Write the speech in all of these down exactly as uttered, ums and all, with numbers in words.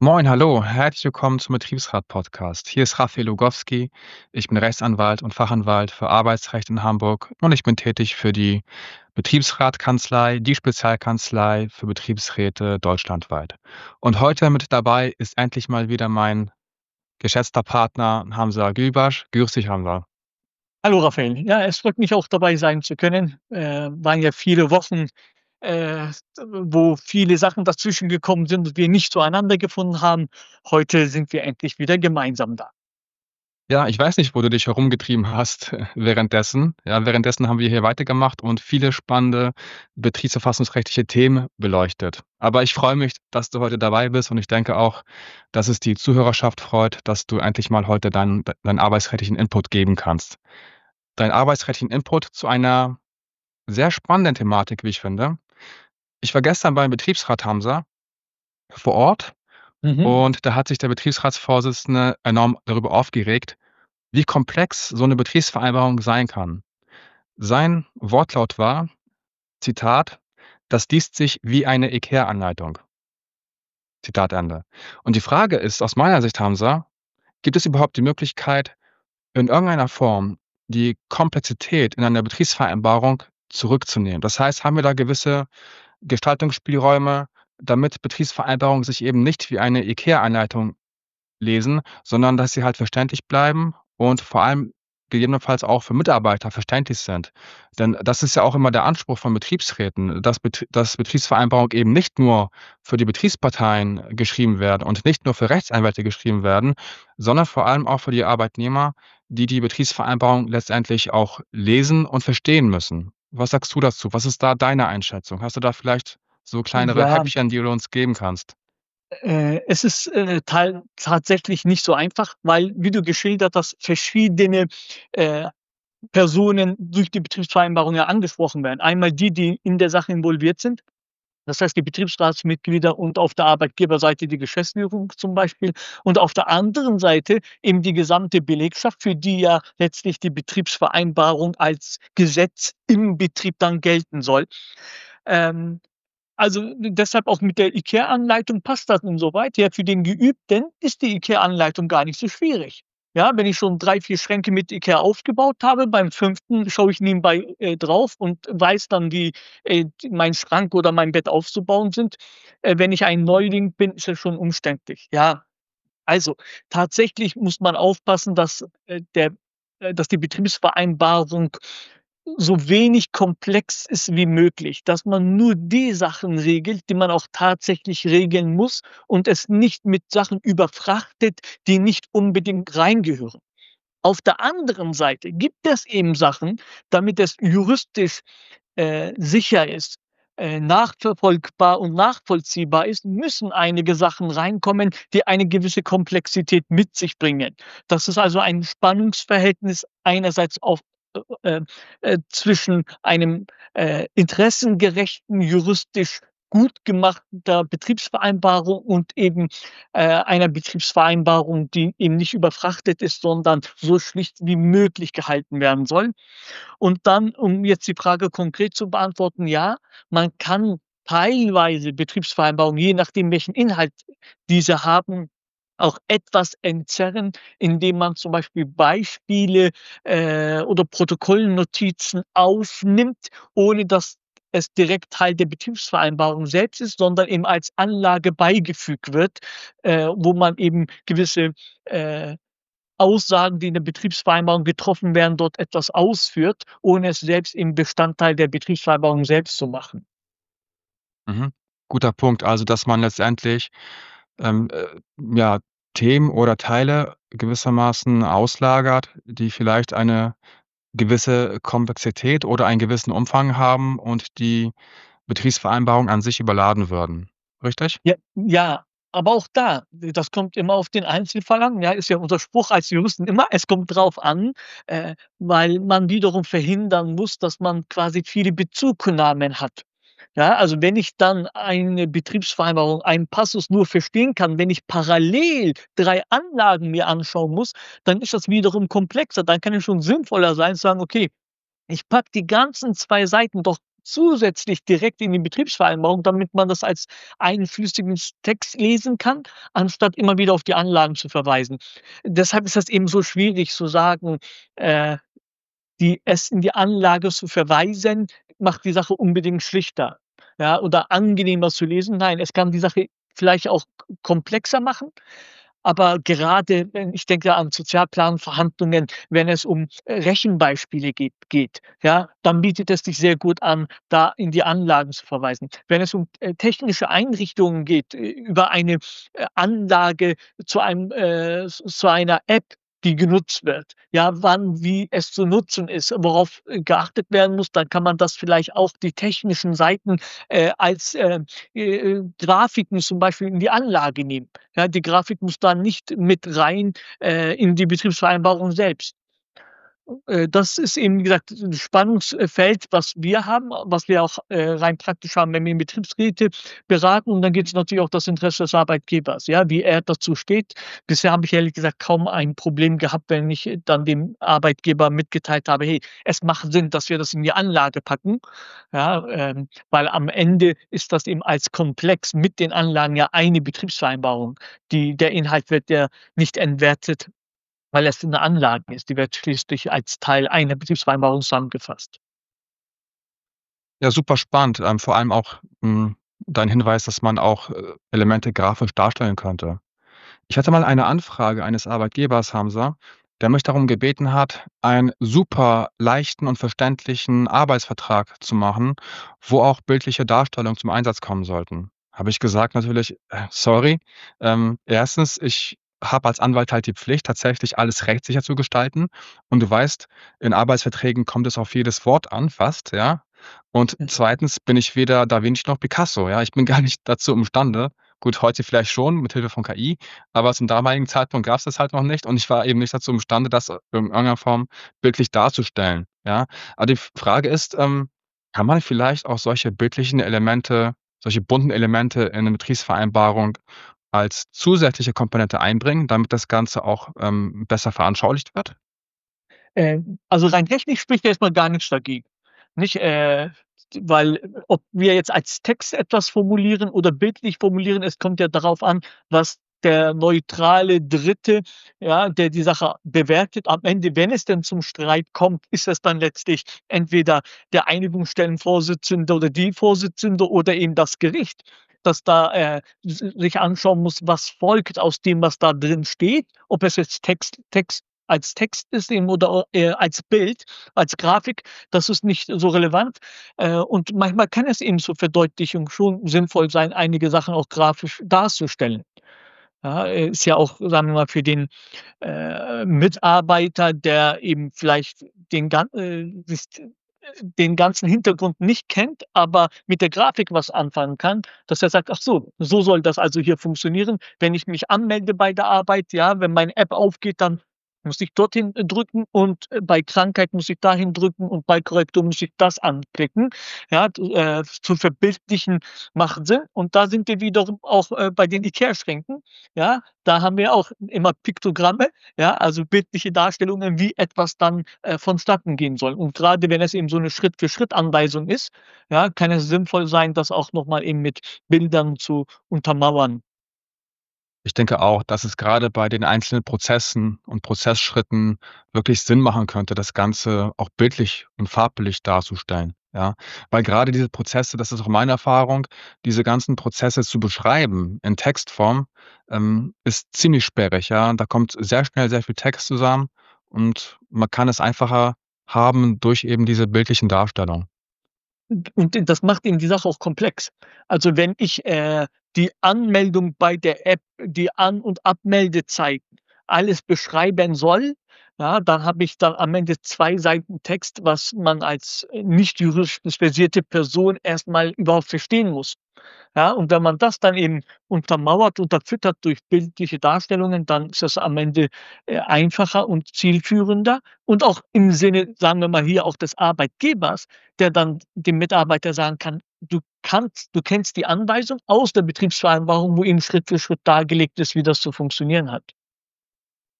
Moin, hallo, herzlich willkommen zum Betriebsrat-Podcast. Hier ist Raphael Lugowski. Ich bin Rechtsanwalt und Fachanwalt für Arbeitsrecht in Hamburg und ich bin tätig für die Betriebsratkanzlei, die Spezialkanzlei für Betriebsräte deutschlandweit. Und heute mit dabei ist endlich mal wieder mein geschätzter Partner Hamza Gülbaş. Grüß dich, Hamza. Hallo Raphael. Ja, es freut mich auch dabei sein zu können. Äh, waren ja viele Wochen, äh, wo viele Sachen dazwischen gekommen sind und wir nicht zueinander gefunden haben. Heute sind wir endlich wieder gemeinsam da. Ja, ich weiß nicht, wo du dich herumgetrieben hast äh, währenddessen. Ja, währenddessen haben wir hier weitergemacht und viele spannende betriebsverfassungsrechtliche Themen beleuchtet. Aber ich freue mich, dass du heute dabei bist und ich denke auch, dass es die Zuhörerschaft freut, dass du endlich mal heute deinen deinen arbeitsrechtlichen Input geben kannst. Deinen arbeitsrechtlichen Input zu einer sehr spannenden Thematik, wie ich finde. Ich war gestern beim Betriebsrat Hamza vor Ort Mhm. und da hat sich der Betriebsratsvorsitzende enorm darüber aufgeregt, wie komplex so 'ne Betriebsvereinbarung sein kann. Sein Wortlaut war, Zitat: „Das liest sich wie eine IKEA-Anleitung." Zitat Ende. Und die Frage ist aus meiner Sicht, Hamza, gibt es überhaupt die Möglichkeit, in irgendeiner Form die Komplexität in einer Betriebsvereinbarung zurückzunehmen? Das heißt, haben wir da gewisse Gestaltungsspielräume, damit Betriebsvereinbarungen sich eben nicht wie eine IKEA-Anleitung lesen, sondern dass sie halt verständlich bleiben und vor allem gegebenenfalls auch für Mitarbeiter verständlich sind. Denn das ist ja auch immer der Anspruch von Betriebsräten, dass Bet dass Betriebsvereinbarungen eben nicht nur für die Betriebsparteien geschrieben werden und nicht nur für Rechtsanwälte geschrieben werden, sondern vor allem auch für die Arbeitnehmer, die die Betriebsvereinbarung letztendlich auch lesen und verstehen müssen. Was sagst du dazu? Was ist da deine Einschätzung? Hast du da vielleicht so kleinere Ja, Häppchen, die du uns geben kannst? äh, es ist, äh, teil tatsächlich nicht so einfach, weil, wie du geschildert hast, verschiedene, äh, Personen durch die Betriebsvereinbarung ja angesprochen werden. Einmal die, die in der Sache involviert sind. Das heißt, die Betriebsratsmitglieder und auf der Arbeitgeberseite die Geschäftsführung zum Beispiel und auf der anderen Seite eben die gesamte Belegschaft, für die ja letztlich die Betriebsvereinbarung als Gesetz im Betrieb dann gelten soll. Ähm, also, deshalb auch mit der IKEA-Anleitung passt das insoweit. Ja, für den Geübten ist die IKEA-Anleitung gar nicht so schwierig. Ja, wenn ich schon drei, vier Schränke mit IKEA aufgebaut habe, beim fünften schaue ich nebenbei, äh, drauf und weiß dann, wie, äh, d mein Schrank oder mein Bett aufzubauen sind. Äh, wenn ich ein Neuling bin, ist es schon umständlich. Ja, also, tatsächlich muss man aufpassen, dass, äh, der äh, dass die Betriebsvereinbarung so wenig komplex ist wie möglich, dass man nur die Sachen regelt, die man auch tatsächlich regeln muss und es nicht mit Sachen überfrachtet, die nicht unbedingt reingehören. Auf der anderen Seite gibt es eben Sachen, damit es juristisch, äh, sicher ist, äh, nachverfolgbar und nachvollziehbar ist, müssen einige Sachen reinkommen, die eine gewisse Komplexität mit sich bringen. Das ist also ein Spannungsverhältnis einerseits auf äh, äh, zwischen einem, äh, interessengerechten, juristisch gut gemachter Betriebsvereinbarung und eben, äh, einer Betriebsvereinbarung, die eben nicht überfrachtet ist, sondern so schlicht wie möglich gehalten werden soll. Und dann, um jetzt die Frage konkret zu beantworten, ja, man kann teilweise Betriebsvereinbarungen, je nachdem, welchen Inhalt diese haben, auch etwas entzerren, indem man zum Beispiel Beispiele, äh, oder Protokollnotizen aufnimmt, ohne dass es direkt Teil der Betriebsvereinbarung selbst ist, sondern eben als Anlage beigefügt wird, äh, wo man eben gewisse, äh Aussagen, die in der Betriebsvereinbarung getroffen werden, dort etwas ausführt, ohne es selbst im Bestandteil der Betriebsvereinbarung selbst zu machen. Mhm. Guter Punkt. Also, dass man letztendlich, ähm, äh, ja, Themen oder Teile gewissermaßen auslagert, die vielleicht eine gewisse Komplexität oder einen gewissen Umfang haben und die Betriebsvereinbarung an sich überladen würden. Richtig? Ja, ja, aber auch da, das kommt immer auf den Einzelfall an, ja, ist ja unser Spruch als Juristen immer: „Es kommt drauf an", äh, weil man wiederum verhindern muss, dass man quasi viele Bezugsnahmen hat. Ja, also wenn ich dann eine Betriebsvereinbarung, einen Passus nur verstehen kann, wenn ich parallel drei Anlagen mir anschauen muss, dann ist das wiederum komplexer. Dann kann es schon sinnvoller sein zu sagen: „Okay, ich packe die ganzen zwei Seiten doch zusätzlich direkt in die Betriebsvereinbarung, damit man das als einen flüssigen Text lesen kann, anstatt immer wieder auf die Anlagen zu verweisen. Deshalb ist das eben so schwierig zu sagen, äh, die es in die Anlage zu verweisen, macht die Sache unbedingt schlichter, ja, oder angenehmer zu lesen. Nein, es kann die Sache vielleicht auch k komplexer machen, aber gerade wenn ich denke an Sozialplanverhandlungen, wenn es um äh, Rechenbeispiele geht geht, ja, dann bietet es sich sehr gut an, da in die Anlagen zu verweisen. Wenn es um äh, technische Einrichtungen geht, äh, über eine äh, Anlage zu einem äh, z zu einer App, die genutzt wird, ja, wann wie es zu nutzen ist, worauf äh, geachtet werden muss, dann kann man das vielleicht auch die technischen Seiten, äh, als, äh, äh, Grafiken zum Beispiel in die Anlage nehmen. Ja, die Grafik muss da nicht mit rein, äh, in die Betriebsvereinbarung selbst. Äh, das ist eben, wie gesagt, 'n Spannungsfeld, was wir haben, was wir auch, äh, rein praktisch haben, wenn wir Betriebsräte beraten. Und dann geht es natürlich auch das Interesse des Arbeitgebers, ja, wie er dazu steht. Bisher habe ich ehrlich gesagt kaum ein Problem gehabt, wenn ich äh, dann dem Arbeitgeber mitgeteilt habe: „Hey, es macht Sinn, dass wir das in die Anlage packen." Ja, ähm, weil am Ende ist das eben als Komplex mit den Anlagen ja eine Betriebsvereinbarung. Die der Inhalt wird ja nicht entwertet, weil es 'ne Anlage ist. Die wird schließlich als Teil einer Betriebsvereinbarung zusammengefasst. Ja, super spannend, ähm, vor allem auch, hm, dein Hinweis, dass man auch, äh, Elemente grafisch darstellen könnte. Ich hatte mal eine Anfrage eines Arbeitgebers, Hamza, der mich darum gebeten hat, einen super leichten und verständlichen Arbeitsvertrag zu machen, wo auch bildliche Darstellungen zum Einsatz kommen sollten. Habe ich gesagt natürlich: „Äh, sorry, ähm, erstens, ich habe als Anwalt halt die Pflicht, tatsächlich alles rechtssicher zu gestalten. Und du weißt, in Arbeitsverträgen kommt es auf jedes Wort an, fast, ja. Und Hm. zweitens bin ich weder Da Vinci noch Picasso, ja. Ich bin gar nicht dazu imstande. Gut, heute vielleicht schon mit Hilfe von K I, aber zum damaligen Zeitpunkt gab's das halt noch nicht und ich war eben nicht dazu imstande, das in irgendeiner Form bildlich darzustellen, ja? Aber die F Frage ist, ähm, kann man vielleicht auch solche bildlichen Elemente, solche bunten Elemente in 'ne Betriebsvereinbarung als zusätzliche Komponente einbringen, damit das Ganze auch, ähm, besser veranschaulicht wird? Ähm, also rein technisch spricht erst mal gar nichts dagegen, nicht? Äh, weil ob wir jetzt als Text etwas formulieren oder bildlich formulieren, es kommt ja darauf an, was der neutrale Dritte, ja, der die Sache bewertet am Ende, wenn es denn zum Streit kommt, ist es dann letztlich entweder der Einigungsstellenvorsitzende oder die Vorsitzende oder eben das Gericht, das da, äh, s sich anschauen muss, was folgt aus dem, was da drin steht, ob es jetzt Text Text als Text ist eben oder, äh, als Bild, als Grafik, das ist nicht so relevant. Äh, und manchmal kann es eben zur Verdeutlichung schon sinnvoll sein, einige Sachen auch grafisch darzustellen. Ja, äh, ist ja auch, sagen wir mal, für den, äh, Mitarbeiter, der eben vielleicht den gan äh, das äh, den ganzen Hintergrund nicht kennt, aber mit der Grafik was anfangen kann, dass er sagt: „Ach so, so soll das also hier funktionieren. Wenn ich mich anmelde bei der Arbeit, ja, wenn meine App aufgeht, dann muss ich dorthin äh, drücken und, äh, bei Krankheit muss ich dahin drücken und bei Korrektur muss ich das anklicken." Ja, d äh, zu verbildlichen macht Sinn. Und da sind wir wiederum auch, äh, bei den IKEA-Schränken, ja? Da haben wir auch immer Piktogramme, ja, also bildliche Darstellungen, wie etwas dann, äh, vonstatten gehen soll. Und grade wenn es eben so 'ne Schritt-für-Schritt-Anweisung ist, ja, kann es sinnvoll sein, das auch noch mal eben mit Bildern zu untermauern. Ich denke auch, dass es grade bei den einzelnen Prozessen und Prozessschritten wirklich Sinn machen könnte, das Ganze auch bildlich und farbblich darzustellen, ja? Weil grade diese Prozesse, das ist auch meine Erfahrung, diese ganzen Prozesse zu beschreiben in Textform, ähm, ist ziemlich sperrig, ja? Da kommt sehr schnell sehr viel Text zusammen und man kann es einfacher haben durch eben diese bildlichen Darstellungen. Und und das macht eben die Sache auch komplex. Also, wenn ich, äh, die Anmeldung bei der App, die An und Abmeldezeiten, alles beschreiben soll, ja, dann habe ich dann am Ende zwei Seiten Text, was man als nicht juristisch versierte Person erst mal überhaupt verstehen muss. Ja, und wenn man das dann eben untermauert, unterfüttert durch bildliche Darstellungen, dann ist das am Ende, äh, einfacher und zielführender und auch im Sinne, sagen wir mal hier auch des Arbeitgebers, der dann dem Mitarbeiter sagen kann: „Du kannst du kennst die Anweisung aus der Betriebsvereinbarung, wo eben Schritt für Schritt dargelegt ist, wie das zu funktionieren hat."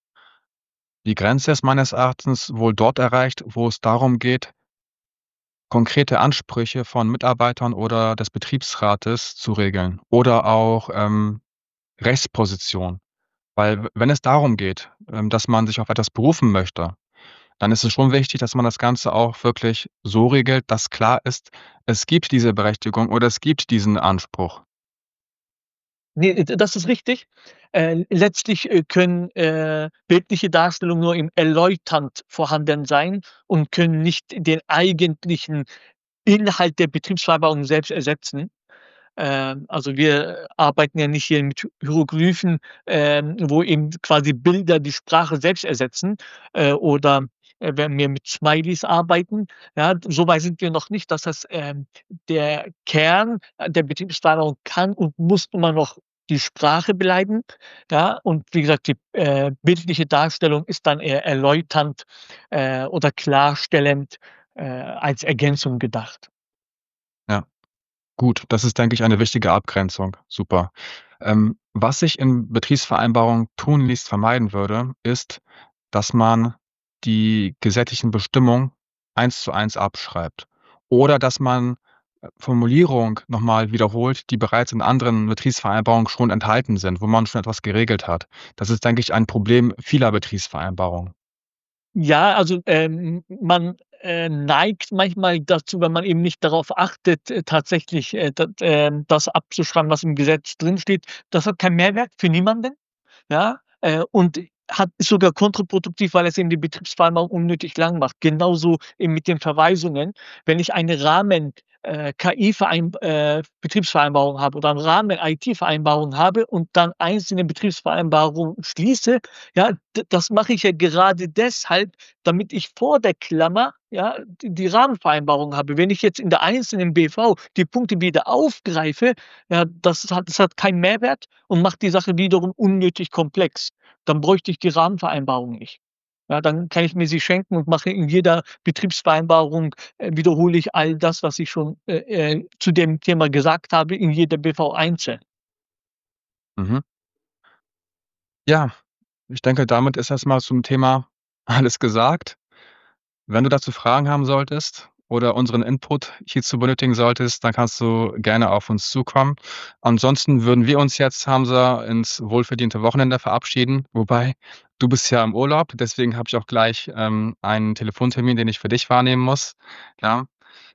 Die Grenze ist meines Erachtens wohl dort erreicht, wo es darum geht konkrete Ansprüche von Mitarbeitern oder des Betriebsrates zu regeln oder auch, ähm, Rechtsposition. Weil w wenn es darum geht, ähm, dass man sich auf etwas berufen möchte, dann ist es schon wichtig, dass man das Ganze auch wirklich so regelt, dass klar ist, es gibt diese Berechtigung oder es gibt diesen Anspruch. Ne, d das ist richtig. Äh, letztlich, äh, können, äh, bildliche Darstellungen nur im erläuternd vorhanden sein und können nicht den eigentlichen Inhalt der Betriebsvereinbarung selbst ersetzen. Ähm, also, wir arbeiten ja nicht hier mit Hieroglyphen, ähm, wo eben quasi Bilder die Sprache selbst ersetzen, äh, oder, äh, wenn wir mit Smileys arbeiten, ja, so weit sind wir noch nicht. Das heißt, ähm, der Kern, äh, der Betriebsvereinbarung kann und muss immer noch die Sprache bleiben, ja? Und wie gesagt, die, äh, bildliche Darstellung ist dann eher erläuternd, äh, oder klarstellend, äh, als Ergänzung gedacht. Ja. Gut, das ist, denke ich, eine wichtige Abgrenzung. Super. Ähm, was sich in Betriebsvereinbarungen tunlichst vermeiden würde, ist, dass man die gesetzlichen Bestimmungen eins zu eins abschreibt oder dass man, äh, Formulierungen noch mal wiederholt, die bereits in anderen Betriebsvereinbarungen schon enthalten sind, wo man schon etwas geregelt hat. Das ist, denke ich, ein Problem vieler Betriebsvereinbarungen. Ja, also, ähm, man, äh, neigt manchmal dazu, wenn man eben nicht darauf achtet, äh, tatsächlich, äh, d ähm, das abzuschreiben, was im Gesetz drinsteht. Das hat keinen Mehrwert für niemanden, ja, äh, und hat ist sogar kontraproduktiv, weil es eben die Betriebsvereinbarung unnötig lang macht. Genauso eben mit den Verweisungen. Wenn ich eine Rahmen äh, K I-Verein äh, Betriebsvereinbarung habe oder 'n Rahmen I T-Vereinbarung habe und dann einzelne Betriebsvereinbarungen schließe, ja, d das mache ich ja gerade deshalb, damit ich vor der Klammer, ja, d die Rahmenvereinbarung habe. Wenn ich jetzt in der einzelnen B V die Punkte wieder aufgreife, ja, das hat das hat keinen Mehrwert und macht die Sache wiederum unnötig komplex. Dann bräuchte ich die Rahmenvereinbarung nicht. Ja, dann kann ich mir sie schenken und mache in jeder Betriebsvereinbarung äh, wiederhole ich all das, was ich schon, äh, äh, zu dem Thema gesagt habe, in jeder B V einzeln. Mhm. Ja, ich denke, damit ist erst mal zum Thema alles gesagt. Wenn du dazu Fragen haben solltest oder unseren Input hierzu benötigen solltest, dann kannst du gerne auf uns zukommen. Ansonsten würden wir uns jetzt, Hamza, ins wohlverdiente Wochenende verabschieden. Wobei, du bist ja im Urlaub, deswegen habe ich auch gleich, ähm, einen Telefontermin, den ich für dich wahrnehmen muss, ja?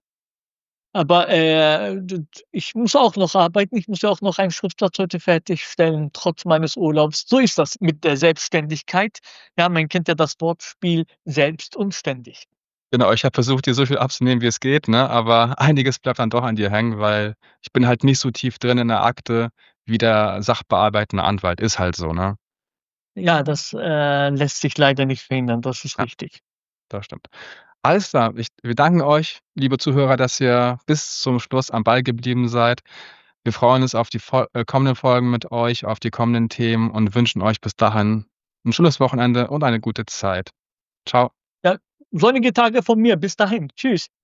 Aber, äh, d d ich muss auch noch arbeiten. Ich muss ja auch noch einen Schriftplatz heute fertigstellen, trotz meines Urlaubs. So ist das mit der Selbstständigkeit. Ja, man kennt ja das Wortspiel selbst und ständig. Genau, ich habe versucht, dir so viel abzunehmen, wie es geht, ne, aber einiges bleibt dann doch an dir hängen, weil ich bin halt nicht so tief drin in der Akte wie der sachbearbeitende Anwalt. Ist halt so, ne? Ja, das, äh, lässt sich leider nicht verhindern. Das ist Ja, richtig. das stimmt. Alles klar, ich wir danken euch, liebe Zuhörer, dass ihr bis zum Schluss am Ball geblieben seid. Wir freuen uns auf die Fol äh, kommenden Folgen mit euch, auf die kommenden Themen und wünschen euch bis dahin 'n schönes Wochenende und eine gute Zeit. Tschau. Ja, sonnige Tage von mir. Bis dahin. Tschüss.